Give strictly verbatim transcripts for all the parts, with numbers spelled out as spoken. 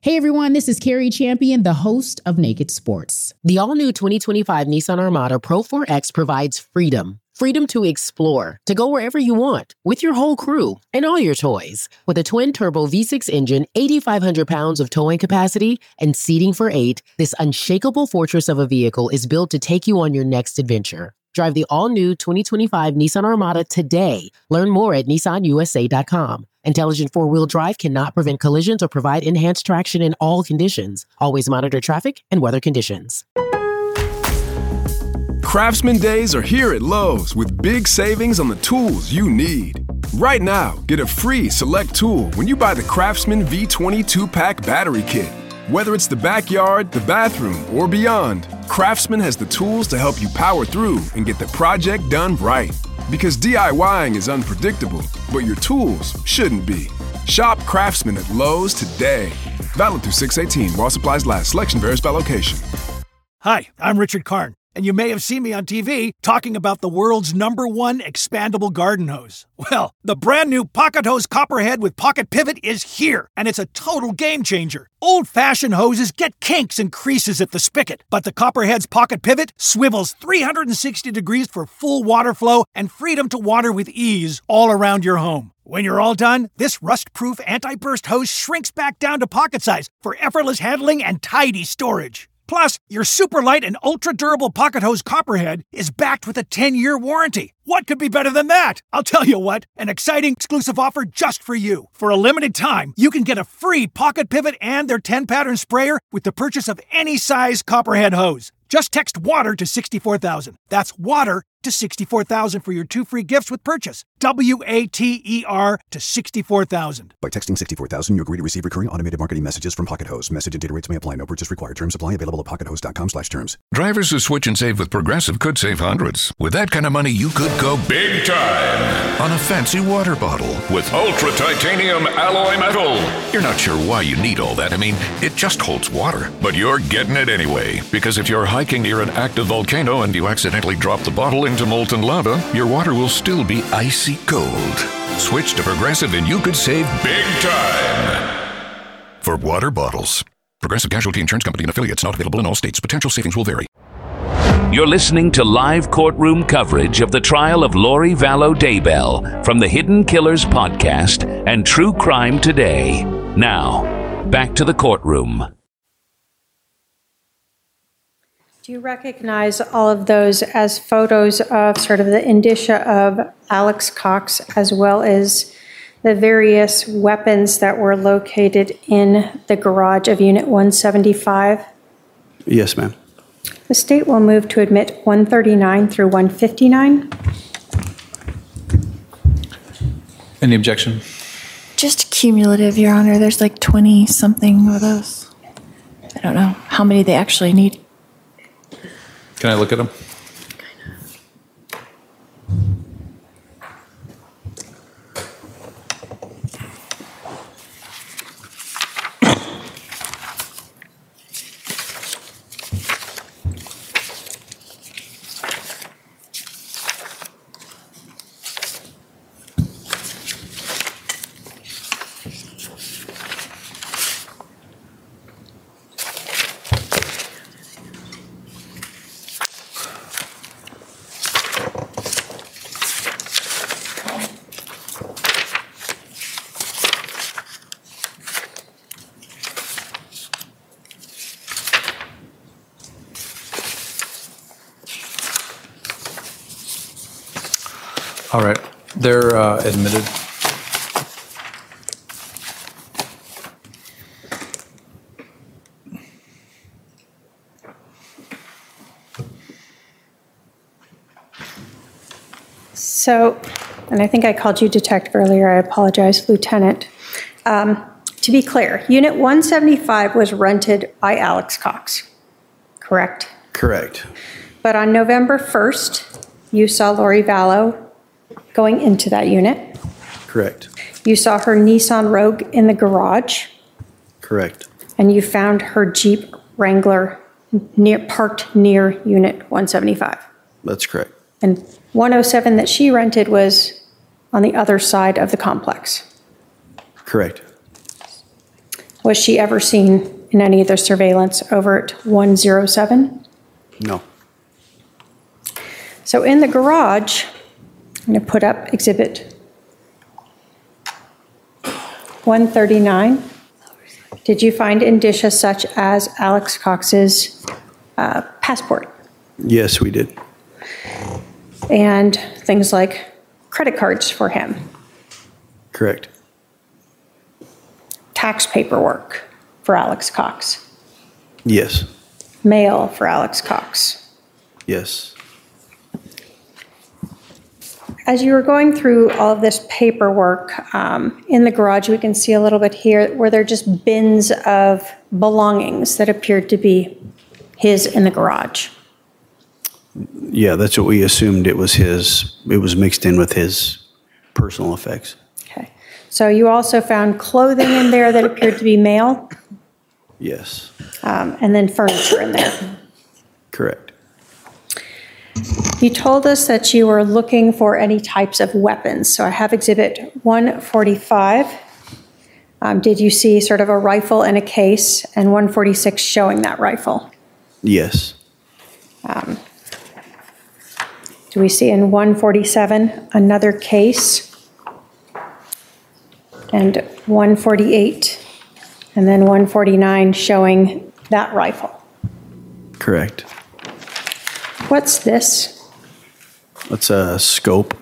Hey everyone, this is Carrie Champion, the host of Naked Sports. The all-new twenty twenty-five Nissan Armada Pro four X provides freedom. Freedom to explore, to go wherever you want, with your whole crew and all your toys. With a twin-turbo V six engine, eighty-five hundred pounds of towing capacity, and seating for eight, this unshakable fortress of a vehicle is built to take you on your next adventure. Drive the all-new twenty twenty-five Nissan Armada today. Learn more at Nissan U S A dot com. Intelligent four-wheel drive cannot prevent collisions or provide enhanced traction in all conditions. Always monitor traffic and weather conditions. Craftsman Days are here at Lowe's with big savings on the tools you need. Right now, get a free select tool when you buy the Craftsman V twenty two-pack battery kit. Whether it's the backyard, the bathroom, or beyond, Craftsman has the tools to help you power through and get the project done right. Because DIYing is unpredictable, but your tools shouldn't be. Shop Craftsman at Lowe's today. Valid through six eighteen while supplies last. Selection varies by location. Hi, I'm Richard Karn, and you may have seen me on T V talking about the world's number one expandable garden hose. Well, the brand new Pocket Hose Copperhead with Pocket Pivot is here, and it's a total game changer. Old-fashioned hoses get kinks and creases at the spigot, but the Copperhead's Pocket Pivot swivels three hundred sixty degrees for full water flow and freedom to water with ease all around your home. When you're all done, this rust-proof anti-burst hose shrinks back down to pocket size for effortless handling and tidy storage. Plus, your super light and ultra-durable Pocket Hose Copperhead is backed with a ten-year warranty. What could be better than that? I'll tell you what, an exciting exclusive offer just for you. For a limited time, you can get a free Pocket Pivot and their ten-pattern sprayer with the purchase of any size Copperhead hose. Just text WATER to sixty-four thousand. That's WATER to sixty-four thousand for your two free gifts with purchase. W A T E R to sixty-four thousand. By texting sixty-four thousand, you agree to receive recurring automated marketing messages from Pocket Hose. Message and data rates may apply. No purchase required. Terms apply. Available at pockethose.com slash terms. Drivers who switch and save with Progressive could save hundreds. With that kind of money, you could go big time on a fancy water bottle with ultra titanium alloy metal. You're not sure why you need all that. I mean, it just holds water. But you're getting it anyway. Because if you're hiking near an active volcano and you accidentally drop the bottle into molten lava, your water will still be icy cold. Switch to Progressive and you could save big time. For water bottles. Progressive Casualty Insurance Company and affiliates, not available in all states. Potential savings will vary. You're listening to live courtroom coverage of the trial of Lori Vallow Daybell from the Hidden Killers podcast and True Crime Today. Now, back to the courtroom. Do you recognize all of those as photos of sort of the indicia of Alex Cox, as well as the various weapons that were located in the garage of Unit one seventy-five? Yes, ma'am. The state will move to admit one thirty-nine through one fifty-nine. Any objection? Just cumulative, Your Honor. There's like twenty-something of those. I don't know how many they actually need. Can I look at them? All right, they're uh, admitted. So, and I think I called you detective earlier, I apologize, Lieutenant. Um, to be clear, Unit one seventy-five was rented by Alex Cox, correct? Correct. But on November first, you saw Lori Vallow going into that unit. Correct. You saw her Nissan Rogue in the garage. Correct. And you found her Jeep Wrangler near, parked near Unit one seventy-five. That's correct. And one oh seven that she rented was on the other side of the complex. Correct. Was she ever seen in any of the surveillance over at one oh seven? No. So in the garage, I'm going to put up exhibit one thirty-nine. Did you find indicia such as Alex Cox's uh, passport? Yes, we did. And things like credit cards for him, Correct. tax paperwork for Alex Cox, Yes. mail for Alex Cox. Yes. As you were going through all of this paperwork um, in the garage, we can see a little bit here where there are just bins of belongings that appeared to be his in the garage. Yeah, that's what we assumed. It was his, it was mixed in with his personal effects. Okay. So you also found clothing in there that appeared to be male, Yes. um, and then furniture in there. Correct. You told us that you were looking for any types of weapons. So I have exhibit one forty-five. Um, did you see sort of a rifle and a case, and one forty-six showing that rifle? Yes. Um, do we see in one forty-seven another case? And one forty-eight, and then one forty-nine showing that rifle. Correct. What's this? That's a scope.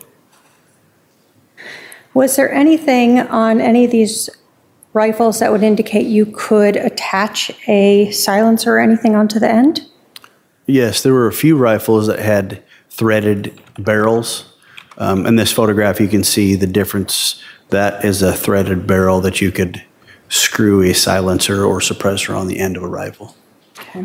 Was there anything on any of these rifles that would indicate you could attach a silencer or anything onto the end? Yes, there were a few rifles that had threaded barrels. Um, in this photograph, you can see the difference. That is a threaded barrel that you could screw a silencer or suppressor on the end of a rifle. Okay.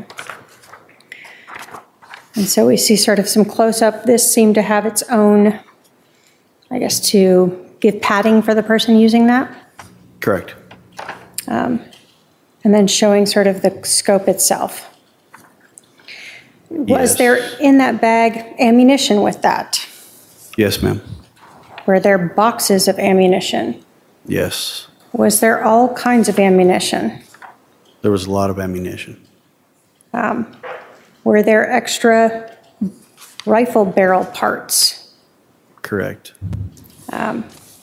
And so we see sort of some close-up. This seemed to have its own, I guess, to give padding for the person using that. Correct. Um, and then showing sort of the scope itself. Was Yes. there in that bag ammunition with that? Yes, ma'am. Were there boxes of ammunition? Yes. Was there all kinds of ammunition? There was a lot of ammunition. Um, were there extra rifle barrel parts? Correct. Um,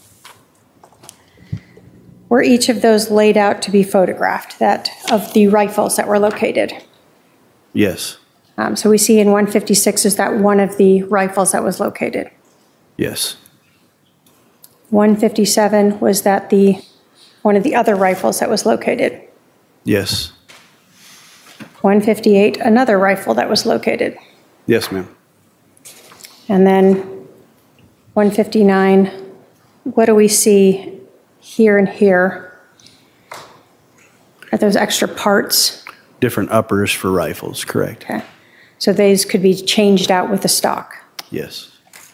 were each of those laid out to be photographed, that of the rifles that were located? Yes. Um, so we see in one fifty-six is that one of the rifles that was located. Yes. one fifty-seven, was that the one of the other rifles that was located? Yes. one fifty-eight, another rifle that was located. Yes, ma'am. And then one fifty-nine, what do we see here and here? Are those extra parts? Different uppers for rifles, correct. Okay. So these could be changed out with the stock. Yes.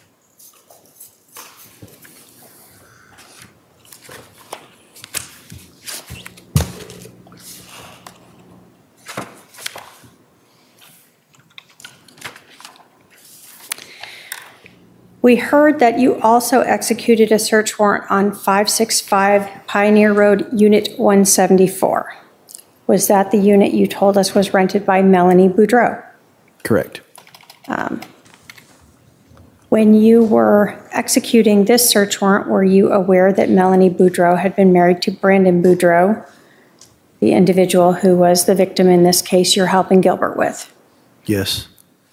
We heard that you also executed a search warrant on five sixty-five Pioneer Road, Unit one seventy-four. Was that the unit you told us was rented by Melanie Boudreau? Correct. Um, when you were executing this search warrant, were you aware that Melanie Boudreau had been married to Brandon Boudreau, the individual who was the victim in this case you're helping Gilbert with? Yes.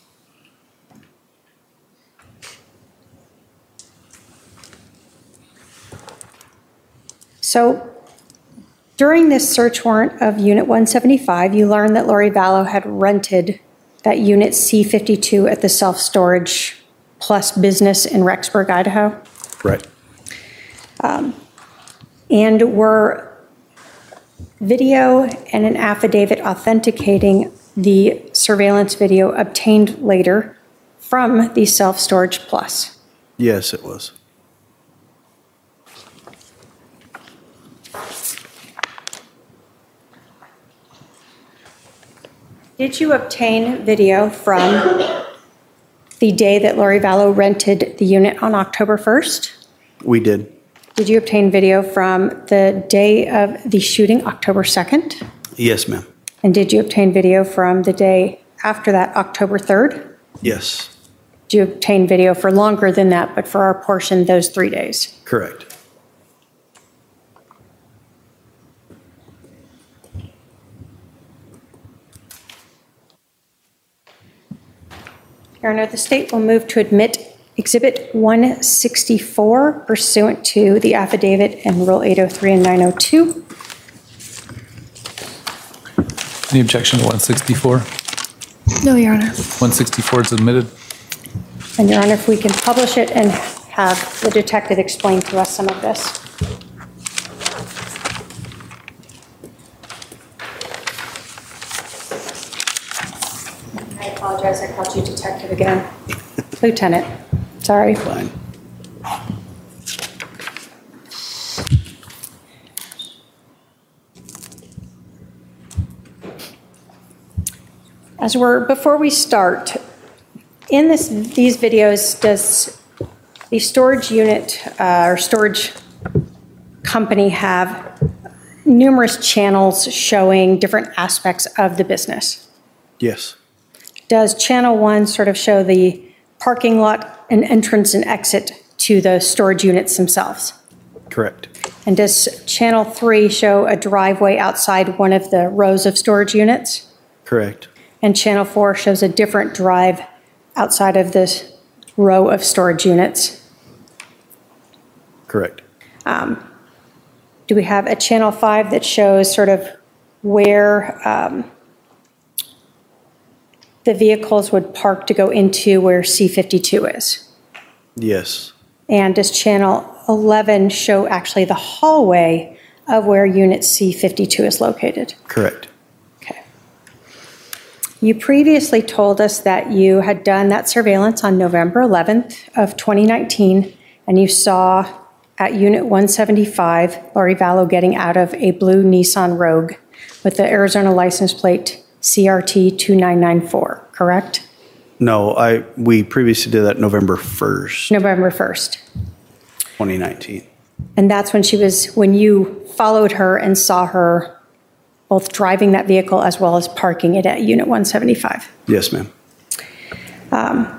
So during this search warrant of Unit one seventy-five, you learned that Lori Vallow had rented that Unit C fifty-two at the Self-Storage Plus business in Rexburg, Idaho. Right. Um, and were video and an affidavit authenticating the surveillance video obtained later from the Self-Storage Plus? Yes, it was. Did you obtain video from the day that Lori Vallow rented the unit on October first? We did. Did you obtain video from the day of the shooting, October second? Yes, ma'am. And did you obtain video from the day after that, October third? Yes. Did you obtain video for longer than that, but for our portion, those three days? Correct. Your Honor, the state will move to admit Exhibit one sixty-four pursuant to the affidavit and Rule eight oh three and nine oh two. Any objection to one sixty-four? No, Your Honor. one sixty-four is admitted. And Your Honor, if we can publish it and have the detective explain to us some of this. I apologize, I called you detective again. Lieutenant, sorry. Fine. As we're, before we start, in this, these videos, does the storage unit uh, or storage company have numerous channels showing different aspects of the business? Yes. Does channel one sort of show the parking lot and entrance and exit to the storage units themselves? Correct. And does channel three show a driveway outside one of the rows of storage units? Correct. And channel four shows a different drive outside of this row of storage units? Correct. Um, do we have a channel five that shows sort of where um, the vehicles would park to go into where C fifty-two is? Yes. And does channel eleven show actually the hallway of where unit C fifty-two is located? Correct. Okay. You previously told us that you had done that surveillance on November eleventh of twenty nineteen, and you saw at unit one seventy-five, Lori Vallow getting out of a blue Nissan Rogue with the Arizona license plate C R T two nine nine four, correct? No, I, we previously did that November first, November first. twenty nineteen. And that's when she was, when you followed her and saw her both driving that vehicle as well as parking it at unit one seventy-five. Yes, ma'am. Um,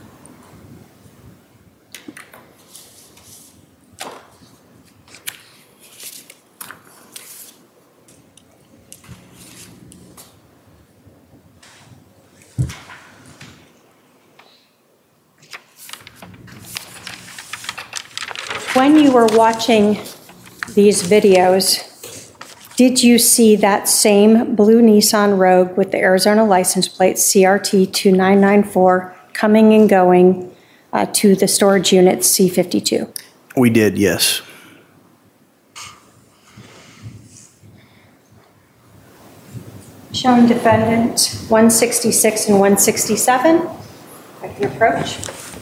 When you were watching these videos, did you see that same blue Nissan Rogue with the Arizona license plate C R T two nine nine four coming and going uh, to the storage unit C fifty-two? We did, yes. Showing defendant one sixty-six and one sixty-seven. I can approach.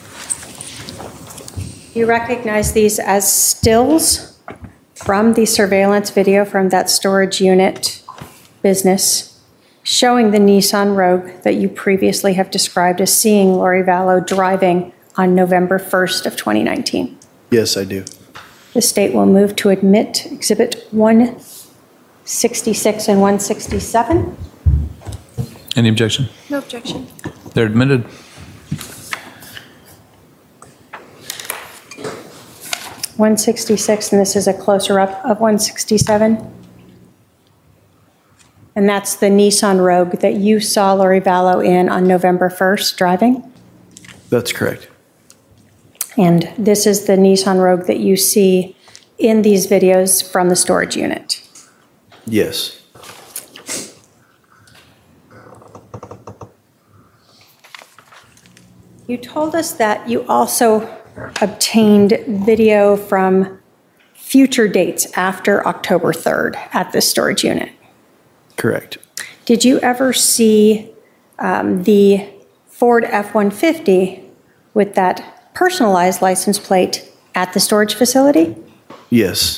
You recognize these as stills from the surveillance video from that storage unit business showing the Nissan Rogue that you previously have described as seeing Lori Vallow driving on November first of twenty nineteen. Yes, I do. The state will move to admit Exhibit one sixty-six and one sixty-seven. Any objection? No objection. They're admitted. one sixty-six, and this is a closer up of one sixty-seven. And that's the Nissan Rogue that you saw Lori Vallow in on November first driving. That's correct. And this is the Nissan Rogue that you see in these videos from the storage unit. Yes. You told us that you also obtained video from future dates after October third at the storage unit. Correct. Did you ever see um, the Ford F one fifty with that personalized license plate at the storage facility? Yes.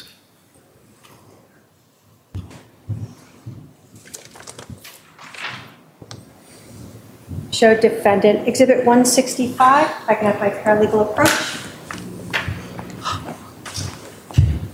Show defendant Exhibit one sixty-five. I can have my paralegal approach.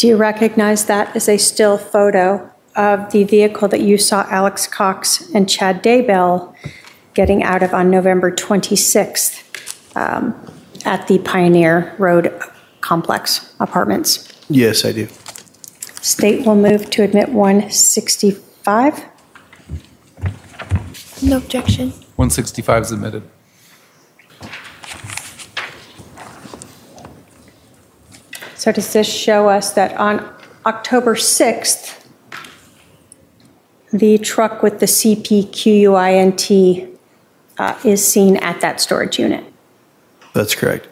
Do you recognize that as a still photo of the vehicle that you saw Alex Cox and Chad Daybell getting out of on November twenty-sixth um, at the Pioneer Road Complex Apartments? Yes, I do. State will move to admit one sixty-five. No objection. one sixty-five is admitted. So does this show us that on October sixth, the truck with the C P Q U I N T uh, is seen at that storage unit? That's correct.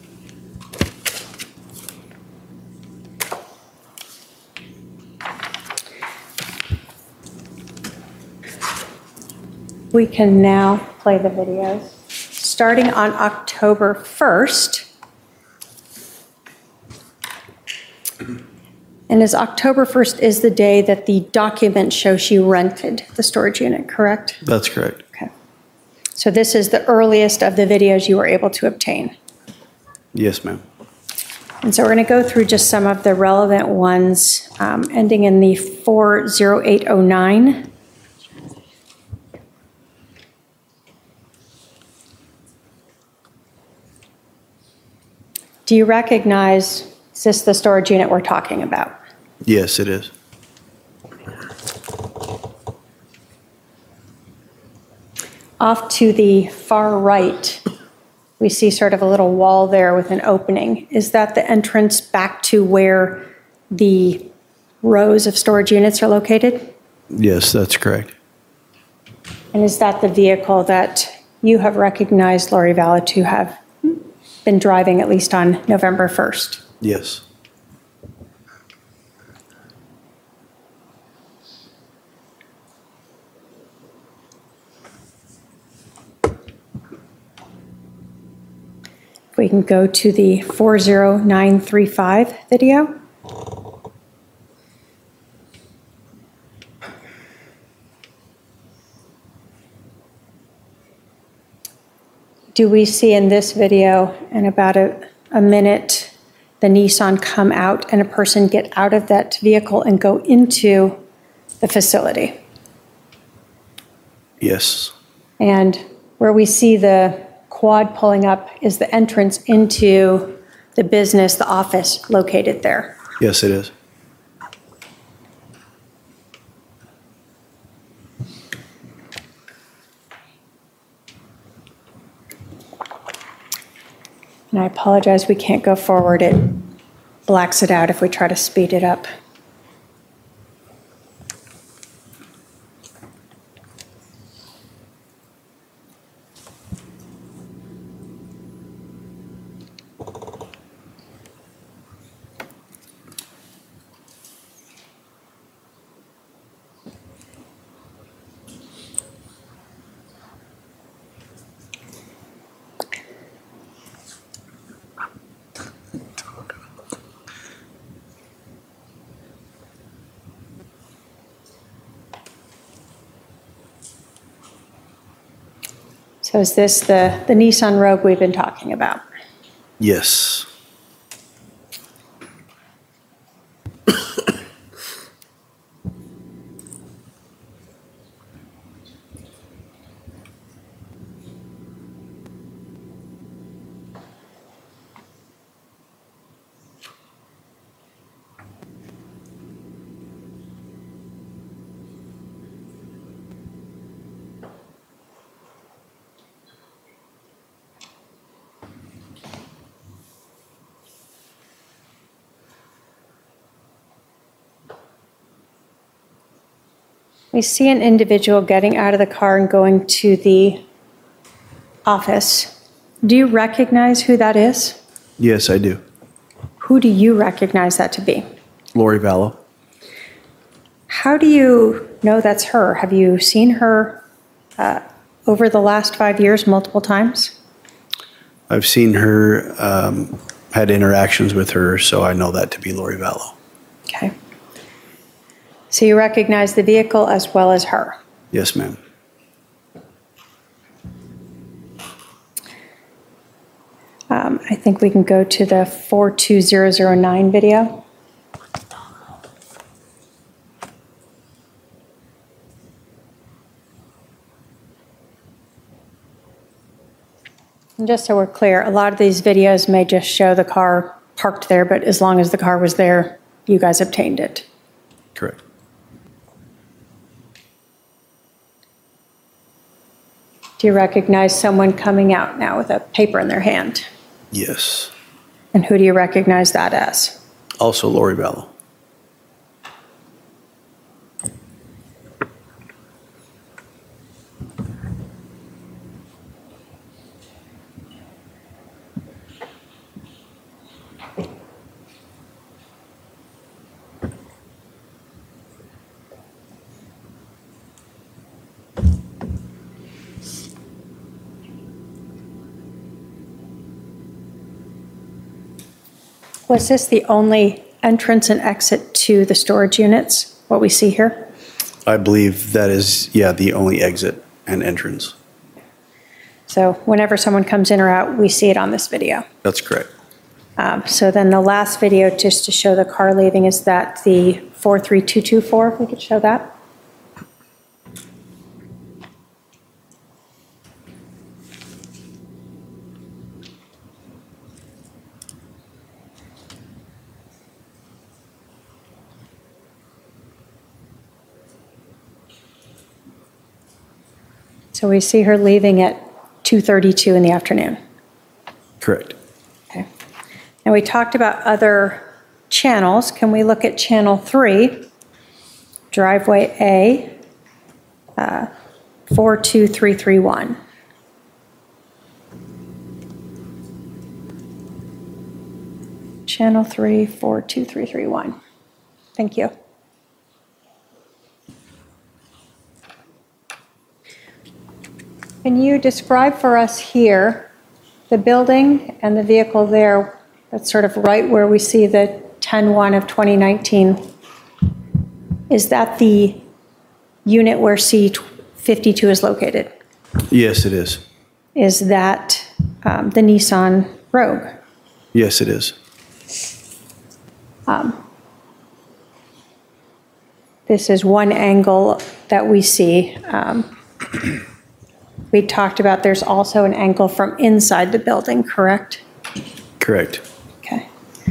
We can now play the videos. Starting on October first, and as October first is the day that the document shows she rented the storage unit, correct? That's correct. Okay. So this is the earliest of the videos you were able to obtain. Yes, ma'am. And so we're going to go through just some of the relevant ones, um, ending in the four oh eight oh nine. Do you recognize, is this the storage unit we're talking about? Yes, it is. Off to the far right, we see sort of a little wall there with an opening. Is that the entrance back to where the rows of storage units are located? Yes, that's correct. And is that the vehicle that you have recognized Lori Vallow to have been driving at least on November first? Yes. If we can go to the four oh nine three five video. Do we see in this video, in about a, a minute, the Nissan come out and a person get out of that vehicle and go into the facility? Yes. And where we see the quad pulling up is the entrance into the business, the office located there. Yes, it is. And I apologize, we can't go forward. It blacks it out if we try to speed it up. So is this the, the Nissan Rogue we've been talking about? Yes. We see an individual getting out of the car and going to the office. Do you recognize who that is? Yes, I do. Who do you recognize that to be? Lori Vallow. How do you know that's her? Have you seen her uh, over the last five years multiple times? I've seen her, um, had interactions with her, so I know that to be Lori Vallow. Okay. So you recognize the vehicle as well as her? Yes, ma'am. Um, I think we can go to the four two zero zero nine video. And just so we're clear, a lot of these videos may just show the car parked there, but as long as the car was there, you guys obtained it. Correct. Do you recognize someone coming out now with a paper in their hand? Yes. And who do you recognize that as? Also Lori Vallow. Was this the only entrance and exit to the storage units, what we see here? I believe that is, yeah, the only exit and entrance. So whenever someone comes in or out, we see it on this video. That's correct. Um, so then the last video, just to show the car leaving, is that the four three two two four, if we could show that. So we see her leaving at two thirty-two in the afternoon. Correct. Okay. Now we talked about other channels. Can we look at channel three, driveway A, uh, four two three three one? Channel three, four two three three one. Thank you. Can you describe for us here the building and the vehicle there that's sort of right where we see the ten one of twenty nineteen? Is that the unit where C fifty-two is located? Yes, it is. Is that um, the Nissan Rogue? Yes, it is. Um, this is one angle that we see. Um, We talked about there's also an angle from inside the building, correct? Correct. Okay.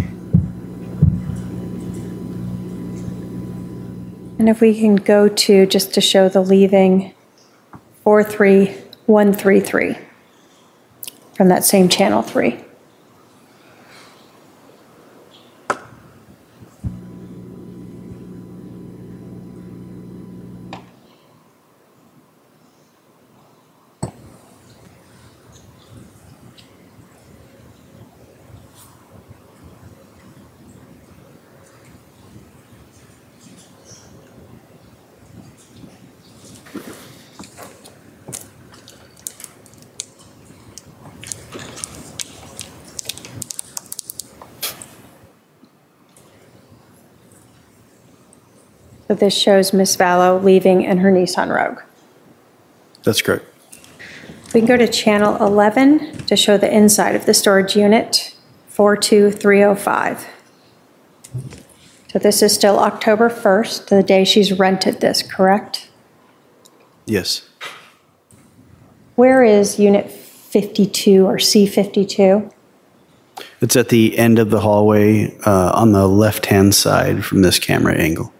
And if we can go to, just to show the leaving, four three one three three from that same channel three. So this shows Miss Vallow leaving in her Nissan Rogue. That's correct. We can go to channel eleven to show the inside of the storage unit, four two three oh five. So this is still October first, the day she's rented this, correct? Yes. Where is unit fifty-two or C fifty-two? It's at the end of the hallway uh, on the left-hand side from this camera angle.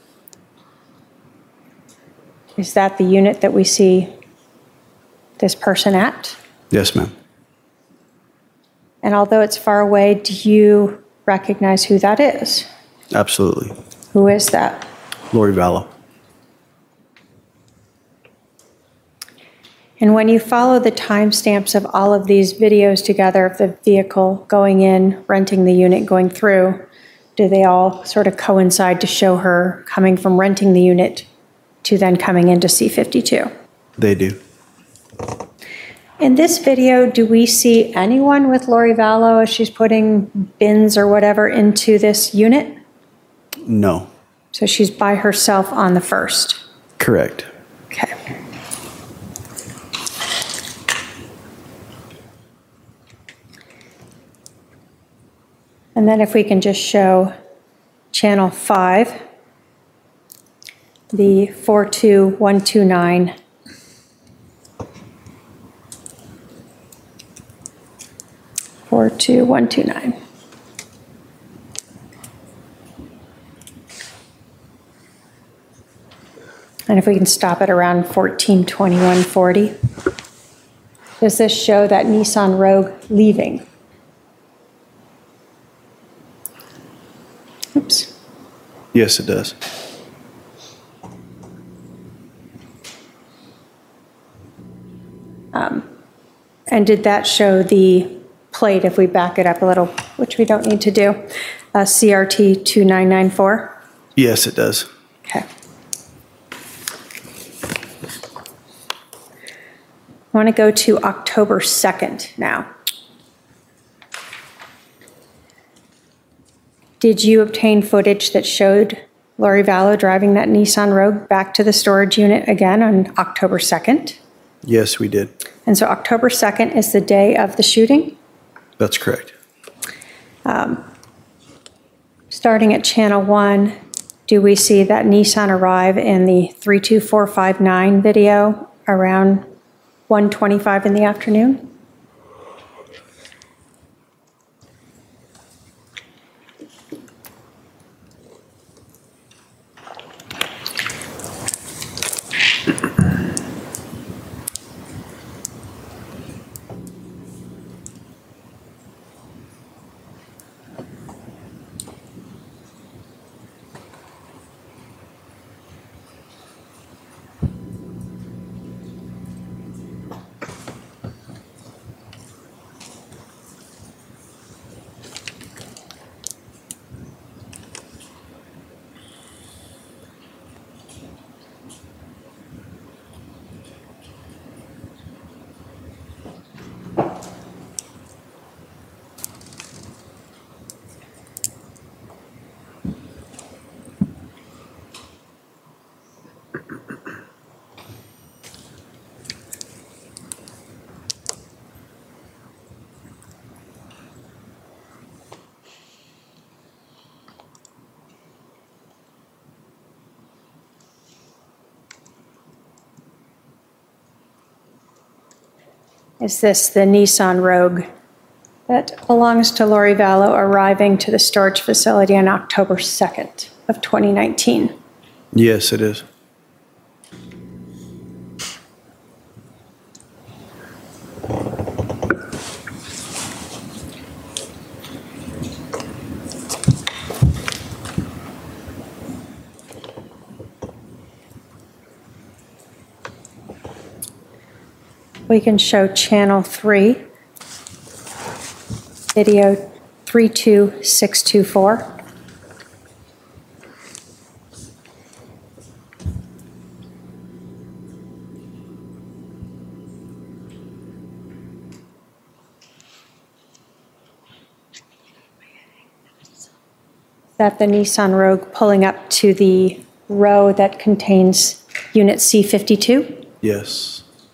Is that the unit that we see this person at? Yes, ma'am. And although it's far away, do you recognize who that is? Absolutely. Who is that? Lori Vallow. And when you follow the timestamps of all of these videos together of the vehicle going in, renting the unit, going through, do they all sort of coincide to show her coming from renting the unit to then coming into C fifty-two? They do. In this video, do we see anyone with Lori Vallow as she's putting bins or whatever into this unit? No. So she's by herself on the first? Correct. Okay. And then if we can just show channel five, the four two one two nine. four two one two nine. And if we can stop at around fourteen twenty-one forty. Does this show that Nissan Rogue leaving? Oops. Yes, it does. Um, and did that show the plate, if we back it up a little, which we don't need to do, uh, C R T two nine nine four? Yes, it does. Okay. I want to go to October second now. Did you obtain footage that showed Lori Vallow driving that Nissan Rogue back to the storage unit again on October second? Yes, we did. And so October second is the day of the shooting? That's correct. Um, starting at channel one, do we see that Nissan arrive in the three two four five nine video around one twenty-five in the afternoon? Is this the Nissan Rogue that belongs to Lori Vallow arriving to the storage facility on October second of twenty nineteen? Yes, it is. We can show channel three, video three two six two four. Is that the Nissan Rogue pulling up to the row that contains unit C fifty-two? Yes.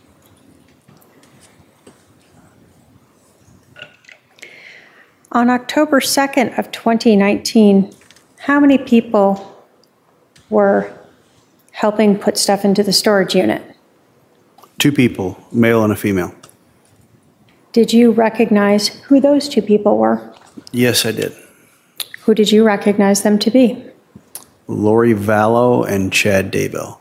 On October second of twenty nineteen, how many people were helping put stuff into the storage unit? Two people, male and a female. Did you recognize who those two people were? Yes, I did. Who did you recognize them to be? Lori Vallow and Chad Daybell.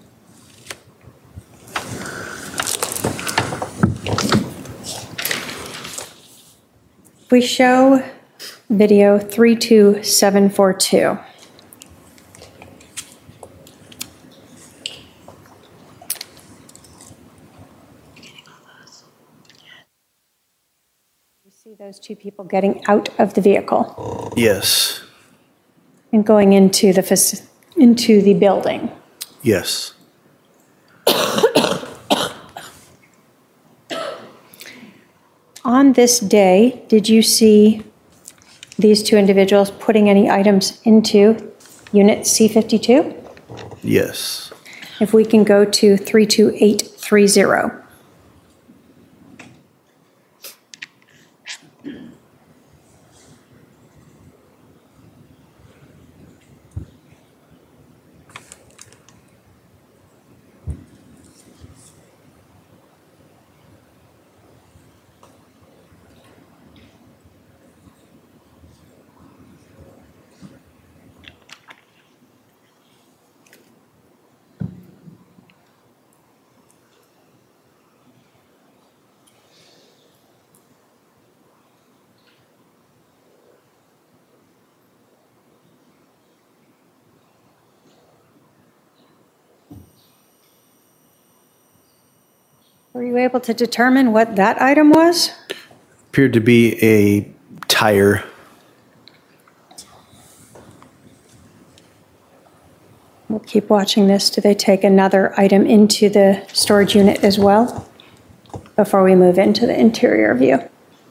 We show video three two seven four two. You see those two people getting out of the vehicle Yes. and going into the fac- into the building. Yes. On this day, did you see these two individuals putting any items into unit C fifty-two? Yes. If we can go to three two eight three zero. Were you able to determine what that item was? Appeared to be a tire. We'll keep watching this. Do they take another item into the storage unit as well before we move into the interior view?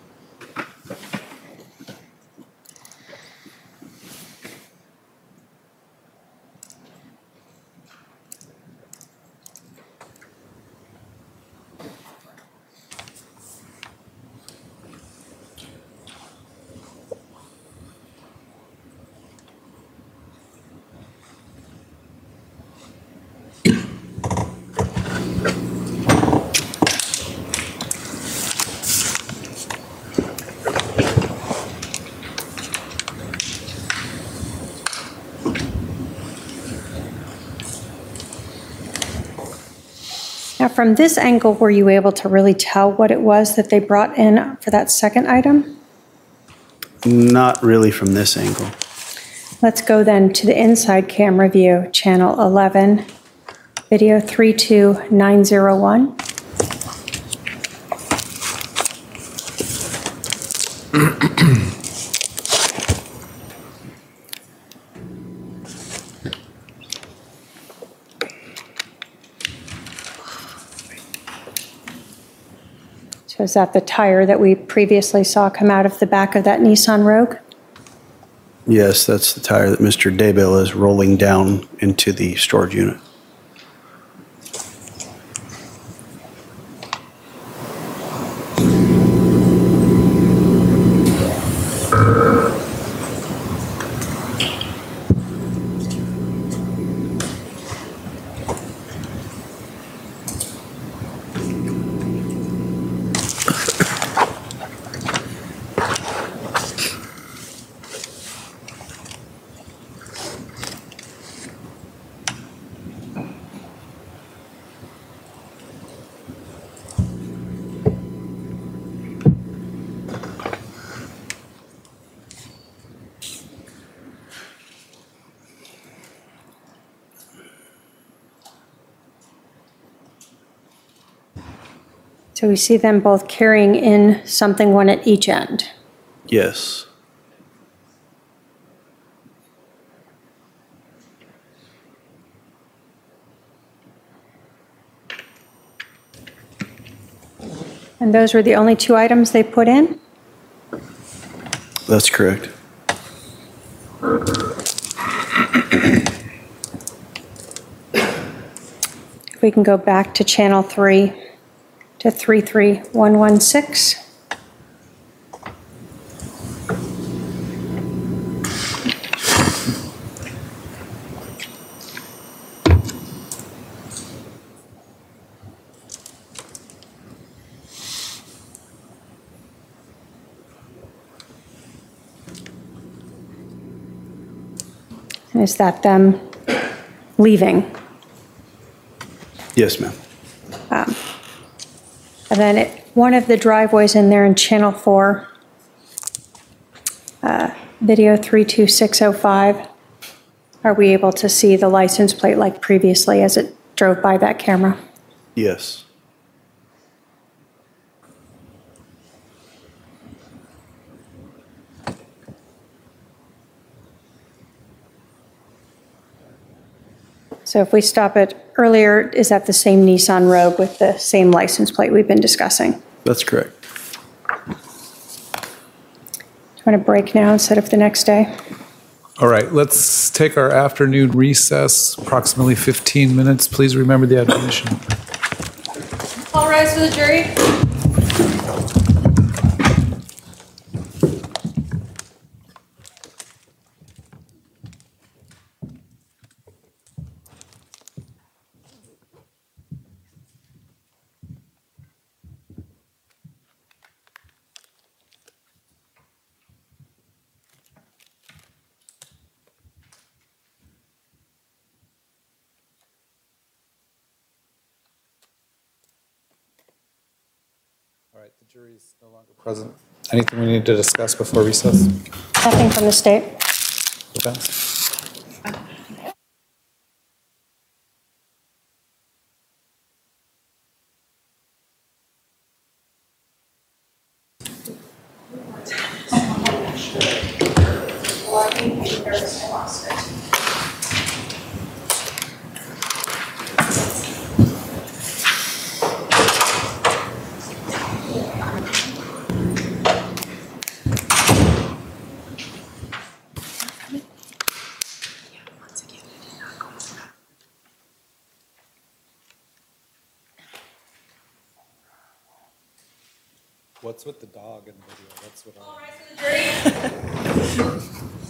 Now, from this angle, were you able to really tell what it was that they brought in for that second item? Not really from this angle. Let's go then to the inside camera view, channel eleven, video three two nine zero one. So is that the tire that we previously saw come out of the back of that Nissan Rogue? Yes, that's the tire that Mister Daybell is rolling down into the storage unit. So we see them both carrying in something, one at each end. Yes. And those were the only two items they put in? That's correct. If we can go back to channel three to three three one one six. And is that them leaving? Yes, ma'am. Um, and then it, one of the driveways in there in channel four, uh, video three two six oh five, are we able to see the license plate like previously as it drove by that camera? Yes. So if we stop it earlier, is that the same Nissan Rogue with the same license plate we've been discussing? That's correct. Do you want to break now instead of the next day? All right, let's take our afternoon recess, approximately fifteen minutes. Please remember the admonition. All rise for the jury. All right, the jury is no longer present. Anything we need to discuss before recess? Nothing from the state. Defense? What's with the dog in the video? That's what All rise for the jury.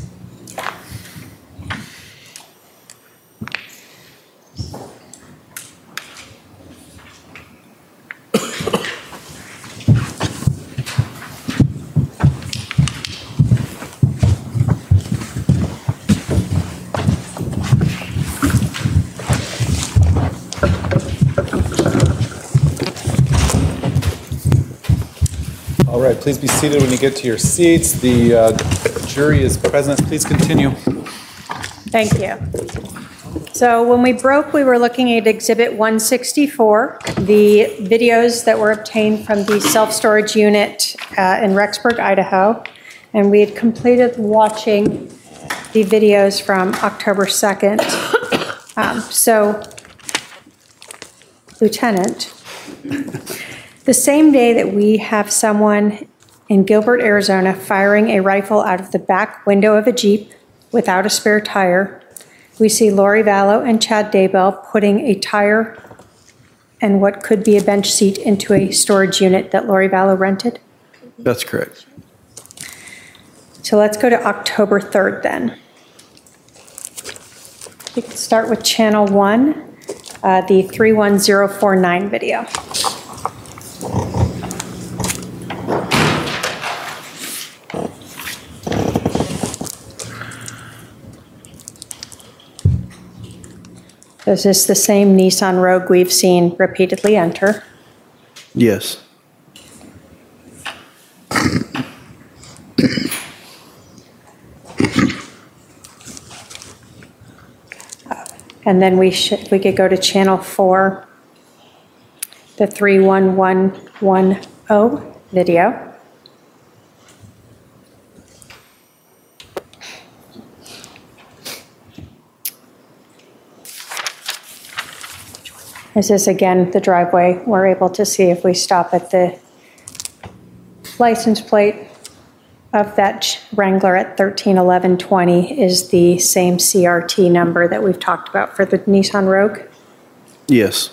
All right, please be seated when you get to your seats. The uh, jury is present. Please continue. Thank you. So when we broke, we were looking at Exhibit one sixty-four, the videos that were obtained from the self-storage unit uh, in Rexburg, Idaho. And we had completed watching the videos from October second. Um, so, Lieutenant, the same day that we have someone in Gilbert, Arizona, firing a rifle out of the back window of a Jeep without a spare tire, we see Lori Vallow and Chad Daybell putting a tire and what could be a bench seat into a storage unit that Lori Vallow rented. That's correct. So let's go to October third then. We can start with channel one, uh, the three one zero four nine video. Is this the same Nissan Rogue we've seen repeatedly enter? Yes. And then we should, we could go to channel four, the three one one one zero video. This is again the driveway. We're able to see if we stop at the license plate of that Wrangler at thirteen eleven twenty is the same C R T number that we've talked about for the Nissan Rogue. Yes.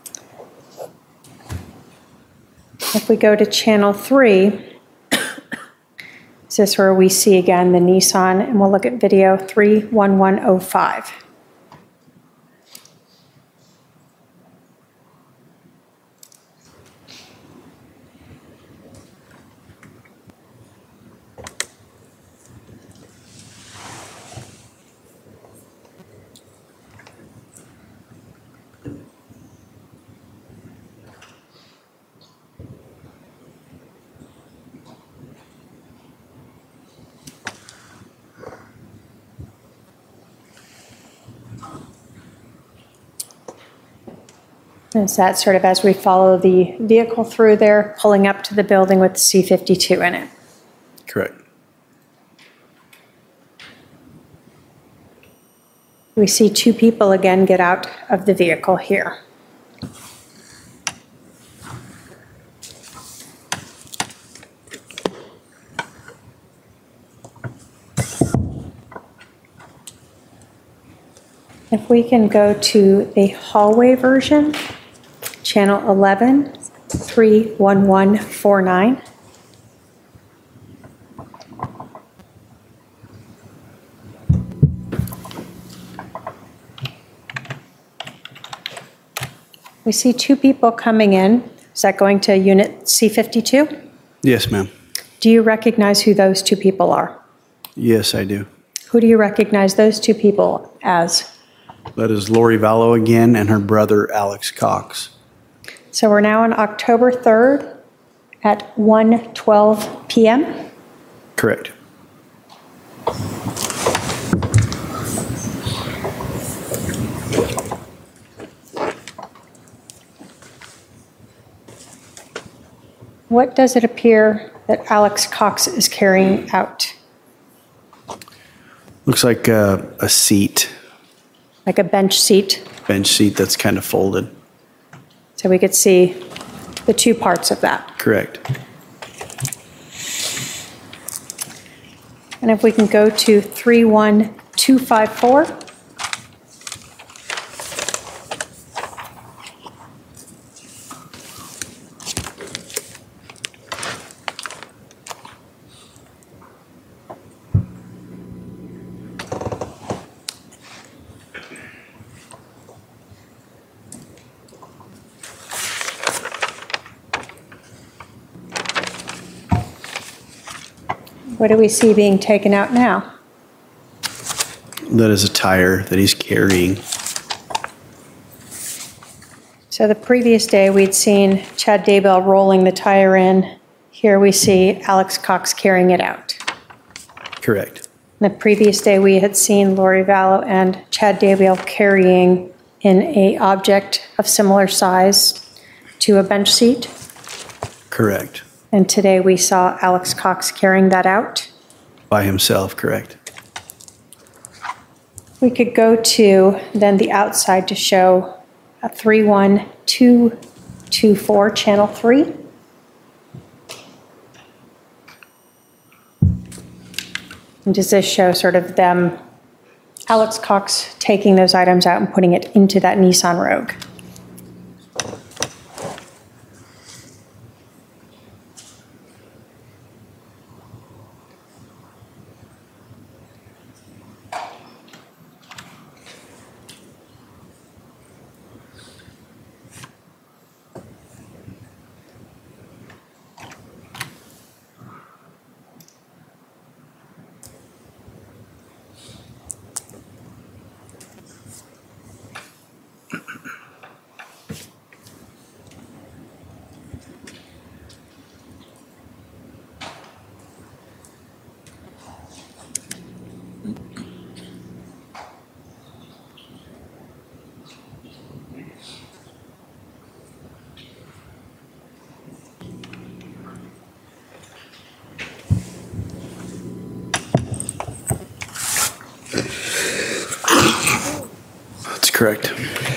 If we go to channel three, is this where we see again the Nissan, and we'll look at video three one one zero five. Is that sort of as we follow the vehicle through there, pulling up to the building with the C fifty-two in it? Correct. We see two people again get out of the vehicle here. If we can go to the hallway version, channel eleven, three one one four nine. We see two people coming in. Is that going to unit C fifty-two? Yes, ma'am. Do you recognize who those two people are? Yes, I do. Who do you recognize those two people as? That is Lori Vallow again and her brother Alex Cox. So we're now on October third at one twelve p m Correct. What does it appear that Alex Cox is carrying out? Looks like uh, a seat, Like a bench seat, bench seat that's kind of folded. so we could see the two parts of that. Correct. And if we can go to three one two five four. What do we see being taken out now? That is a tire that he's carrying. So the previous day, we'd seen Chad Daybell rolling the tire in. Here we see Alex Cox carrying it out. Correct. The previous day, we had seen Lori Vallow and Chad Daybell carrying in a object of similar size to a bench seat. Correct. And today we saw Alex Cox carrying that out. By himself, correct. We could go to then the outside to show a three one two two four, channel three. And does this show sort of them, Alex Cox taking those items out and putting it into that Nissan Rogue? That's correct.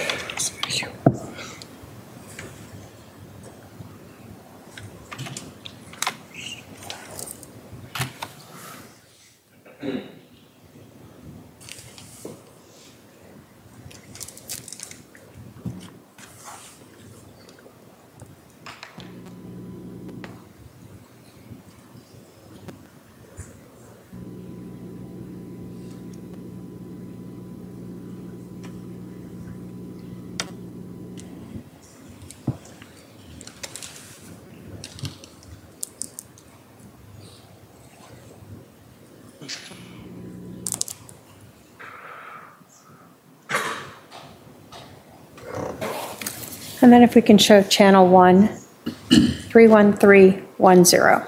And then if we can show channel one, three one three one zero.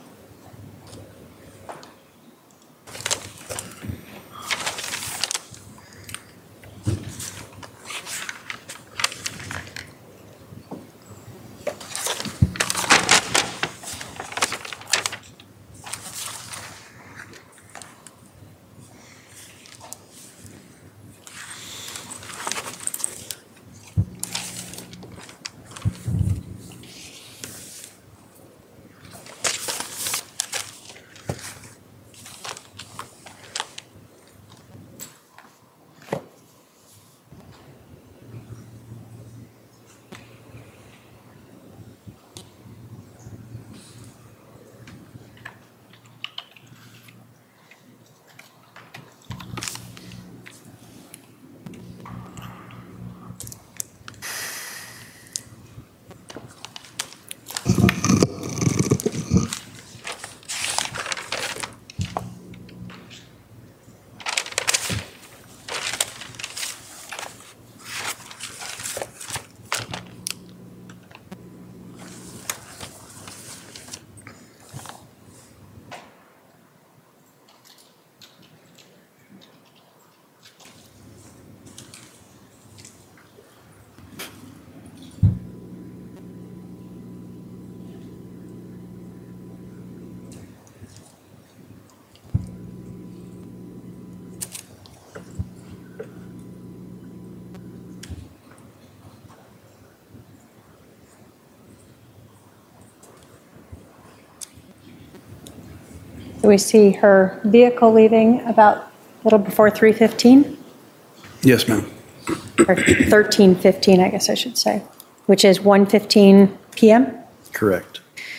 So we see her vehicle leaving about a little before three fifteen, Yes, ma'am. or thirteen fifteen, I guess I should say, which is one fifteen p m Correct.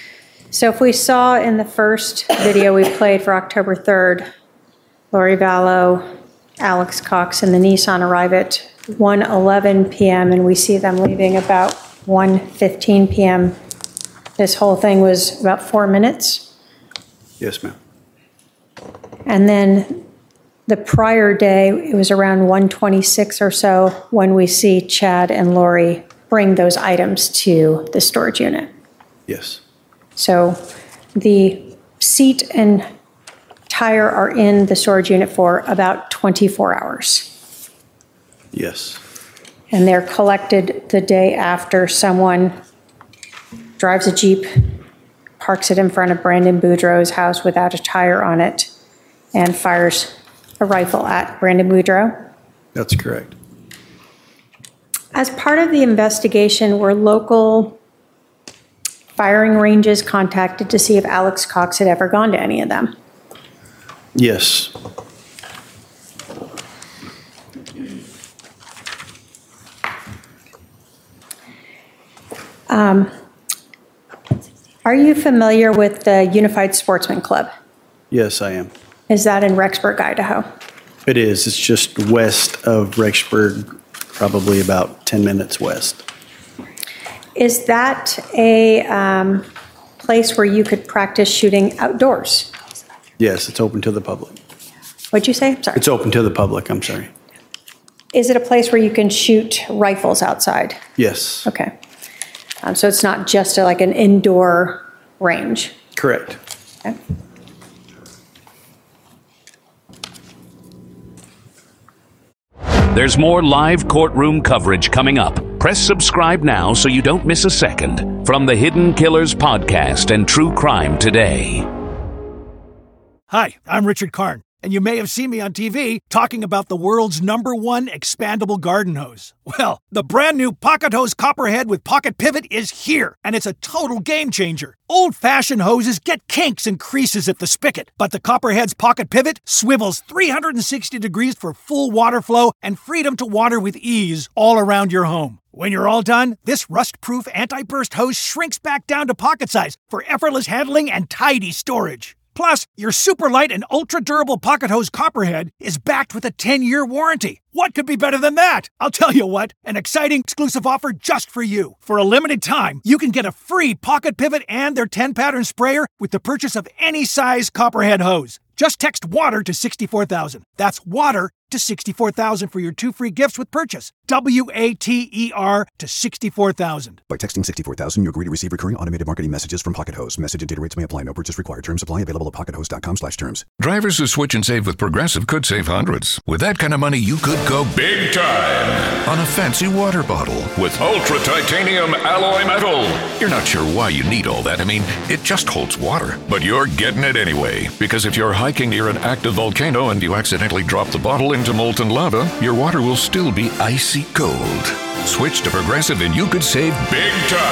So if we saw in the first video we played for October third, Lori Vallow, Alex Cox, and the Nissan arrive at one eleven p m and we see them leaving about one fifteen p m This whole thing was about four minutes. Yes, ma'am. And then the prior day, it was around one twenty-six or so when we see Chad and Lori bring those items to the storage unit. Yes. So the seat and tire are in the storage unit for about twenty-four hours. Yes. And they're collected the day after someone drives a Jeep, parks it in front of Brandon Boudreau's house without a tire on it, and fires a rifle at Brandon Boudreau. That's correct. As part of the investigation, were local firing ranges contacted to see if Alex Cox had ever gone to any of them? Yes. Um, are you familiar with the Unified Sportsman Club? Yes, I am. Is that in Rexburg, Idaho? It is. It's just west of Rexburg, probably about ten minutes west. Is that a um, place where you could practice shooting outdoors? Yes, it's open to the public. What'd you say? I'm sorry. It's open to the public, I'm sorry. Is it a place where you can shoot rifles outside? Yes. Okay. Um, so it's not just a, like an indoor range? Correct. Okay. There's more live courtroom coverage coming up. Press subscribe now so you don't miss a second from the Hidden Killers podcast and True Crime Today. Hi, I'm Richard Karn, and you may have seen me on T V talking about the world's number one expandable garden hose. Well, the brand new Pocket Hose Copperhead with Pocket Pivot is here, and it's a total game changer. Old-fashioned hoses get kinks and creases at the spigot, but the Copperhead's Pocket Pivot swivels three hundred sixty degrees for full water flow and freedom to water with ease all around your home. When you're all done, this rust-proof anti-burst hose shrinks back down to pocket size for effortless handling and tidy storage. Plus, your super light and ultra-durable Pocket Hose Copperhead is backed with a ten-year warranty. What could be better than that? I'll tell you what, an exciting exclusive offer just for you. For a limited time, you can get a free Pocket Pivot and their ten-pattern sprayer with the purchase of any size Copperhead hose. Just text WATER to sixty-four thousand. That's WATER to sixty-four thousand for your two free gifts with purchase. W A T E R to sixty-four thousand. By texting sixty-four thousand, you agree to receive recurring automated marketing messages from Pocket Hose. Message and data rates may apply. No purchase required. Terms apply. Available at pockethose.com slash terms. Drivers who switch and save with Progressive could save hundreds. With that kind of money, you could go big time on a fancy water bottle with ultra titanium alloy metal. You're not sure why you need all that. I mean, it just holds water. But you're getting it anyway, because if you're hiking near an active volcano and you accidentally drop the bottle into molten lava, your water will still be icy cold. Switch to Progressive and you could save big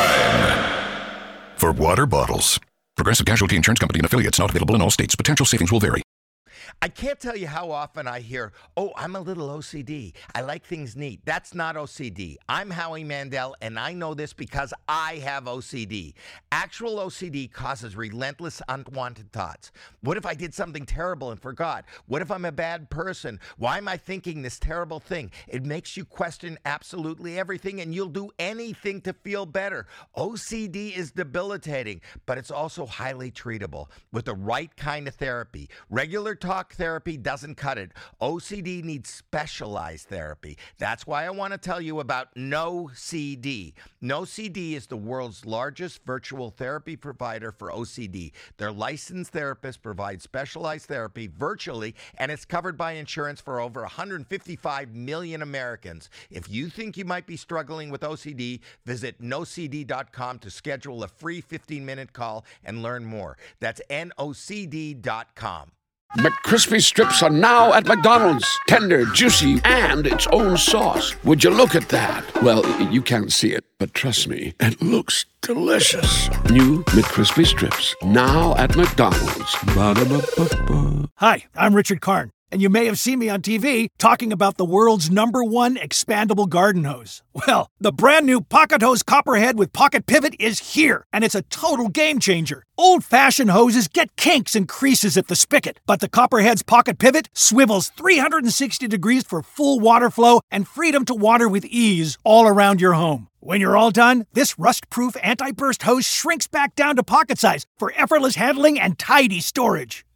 time. For water bottles. Progressive Casualty Insurance Company and affiliates, not available in all states. Potential savings will vary. I can't tell you how often I hear, oh, I'm a little O C D. I like things neat. That's not O C D. I'm Howie Mandel, and I know this because I have O C D. Actual O C D causes relentless, unwanted thoughts. What if I did something terrible and forgot? What if I'm a bad person? Why am I thinking this terrible thing? It makes you question absolutely everything, and you'll do anything to feel better. O C D is debilitating, but it's also highly treatable with the right kind of therapy. Regular talk therapy doesn't cut it. O C D needs specialized therapy. That's why I want to tell you about No C D. No C D is the world's largest virtual therapy provider for O C D. Their licensed therapists provide specialized therapy virtually, and it's covered by insurance for over one hundred fifty-five million Americans. If you think you might be struggling with O C D, visit no c d dot com to schedule a free fifteen-minute call and learn more. That's N O C D dot com. McCrispy strips are now at McDonald's. Tender, juicy, and its own sauce. Would you look at that? Well, you can't see it, but trust me, it looks delicious. New McCrispy strips, now at McDonald's. Ba-da-ba-ba-ba. Hi, I'm Richard Karn, and you may have seen me on T V talking about the world's number one expandable garden hose. Well, the brand new Pocket Hose Copperhead with Pocket Pivot is here, and it's a total game changer. Old-fashioned hoses get kinks and creases at the spigot, but the Copperhead's Pocket Pivot swivels three hundred sixty degrees for full water flow and freedom to water with ease all around your home. When you're all done, this rust-proof anti-burst hose shrinks back down to pocket size for effortless handling and tidy storage.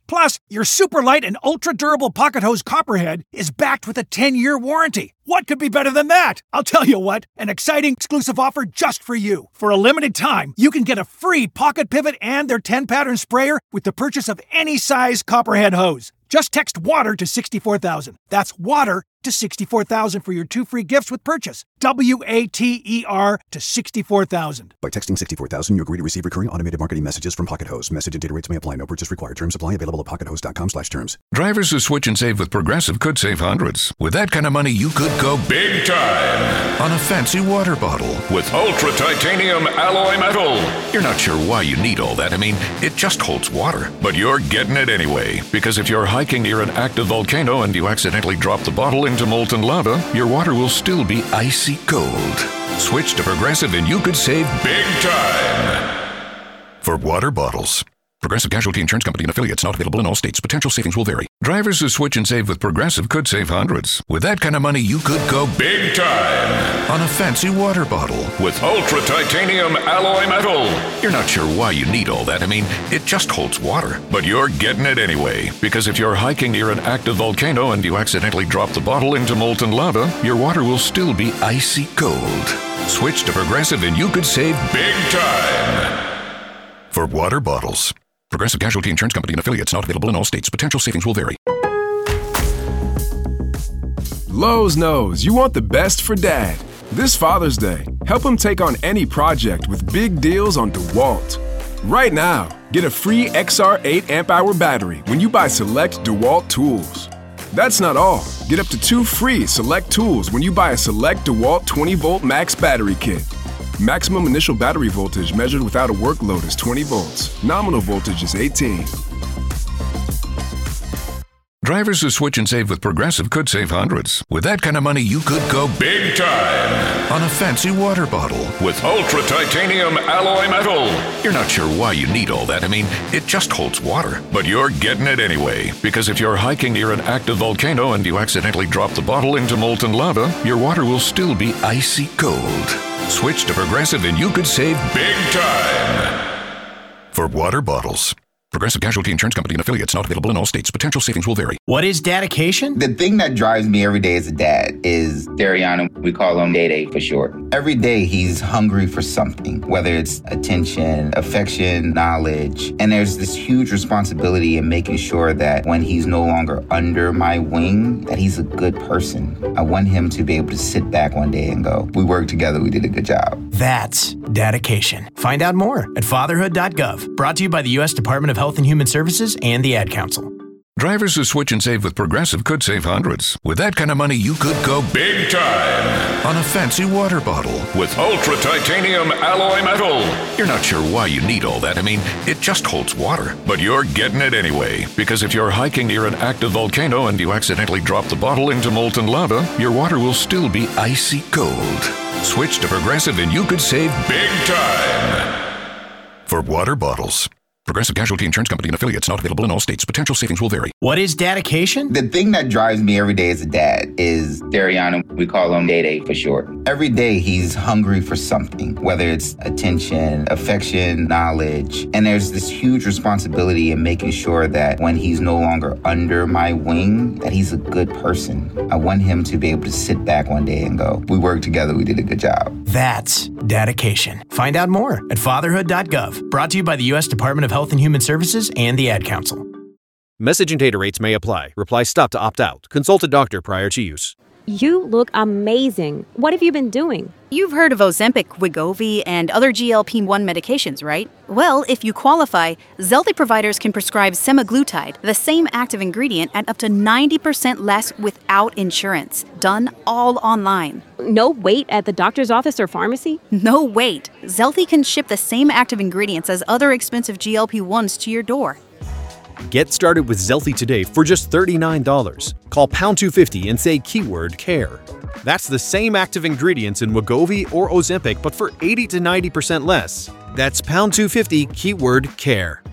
Plus, your super light and ultra durable pocket hose Copperhead is backed with a ten-year warranty. What could be better than that? I'll tell you what, an exciting exclusive offer just for you. For a limited time, you can get a free Pocket Pivot and their ten-pattern sprayer with the purchase of any size Copperhead hose. Just text WATER to sixty-four thousand. That's WATER to sixty-four thousand for your two free gifts with purchase. W A T E R to sixty-four thousand. By texting sixty-four thousand, you agree to receive recurring automated marketing messages from Pocket Hose. Message and data rates may apply. No purchase required. Terms apply. Available at pockethose.com slash terms. Drivers who switch and save with Progressive could save hundreds. With that kind of money, you could go big time on a fancy water bottle with ultra titanium alloy metal. You're not sure why you need all that. I mean, it just holds water. But you're getting it anyway, because if you're hiking near an active volcano and you accidentally drop the bottle into molten lava, your water will still be icy cold. Switch to Progressive and you could save big time. For water bottles. Progressive Casualty Insurance Company and affiliates, not available in all states. Potential savings will vary. Drivers who switch and save with Progressive could save hundreds. With that kind of money, you could go big time on a fancy water bottle with ultra titanium alloy metal. You're not sure why you need all that. I mean, it just holds water. But you're getting it anyway, because if you're hiking near an active volcano and you accidentally drop the bottle into molten lava, your water will still be icy cold. Switch to Progressive and you could save big time. For water bottles. Progressive Casualty Insurance Company and affiliates, not available in all states. Potential savings will vary. Lowe's knows you want the best for dad. This Father's Day, help him take on any project with big deals on DeWalt. Right now, get a free X R eight amp hour battery when you buy select DeWalt tools. That's not all. Get up to two free select tools when you buy a select DeWalt twenty volt max battery kit. Maximum initial battery voltage measured without a work load is twenty volts. Nominal voltage is eighteen. Drivers who switch and save with Progressive could save hundreds. With that kind of money, you could go big time on a fancy water bottle with ultra titanium alloy metal. You're not sure why you need all that. I mean, it just holds water. But you're getting it anyway, because if you're hiking near an active volcano and you accidentally drop the bottle into molten lava, your water will still be icy cold. Switch to Progressive and you could save big time. For water bottles. Progressive Casualty Insurance Company and affiliates, not available in all states. Potential savings will vary. What is dedication? The thing that drives me every day as a dad is Dariana. We call him Day Day for short. Every day he's hungry for something, whether it's attention, affection, knowledge. And there's this huge responsibility in making sure that when he's no longer under my wing, that he's a good person. I want him to be able to sit back one day and go, we worked together, we did a good job. That's dedication. Find out more at fatherhood dot gov. Brought to you by the U S Department of Health and Human Services and the Ad Council. Drivers who switch and save with Progressive could save hundreds. With that kind of money, you could go big time on a fancy water bottle with ultra titanium alloy metal. You're not sure why you need all that. I mean, it just holds water. But you're getting it anyway, because if you're hiking near an active volcano and you accidentally drop the bottle into molten lava, your water will still be icy cold. Switch to Progressive and you could save big time. For water bottles. Progressive Casualty Insurance Company and affiliates, not available in all states. Potential savings will vary. What is dedication? The thing that drives me every day as a dad is Dariana. We call him Day Day for short. Every day he's hungry for something, whether it's attention, affection, knowledge. And there's this huge responsibility in making sure that when he's no longer under my wing, that he's a good person. I want him to be able to sit back one day and go, we worked together, we did a good job. That's dedication. Find out more at fatherhood dot gov. Brought to you by the U S Department of Health and Human Services and the Ad Council. Message and data rates may apply. Reply stop to opt out. Consult a doctor prior to use. You look amazing. What have you been doing? You've heard of Ozempic, Wegovy, and other G L P one medications, right? Well, if you qualify, Zelty providers can prescribe semaglutide, the same active ingredient, at up to ninety percent less without insurance. Done all online. No wait at the doctor's office or pharmacy? No wait. Zelty can ship the same active ingredients as other expensive G L P ones to your door. Get started with Zelty today for just thirty-nine dollars. Call pound two fifty and say keyword CARE. That's the same active ingredients in Wegovy or Ozempic, but for eighty to ninety percent less. That's pound two fifty, keyword CARE.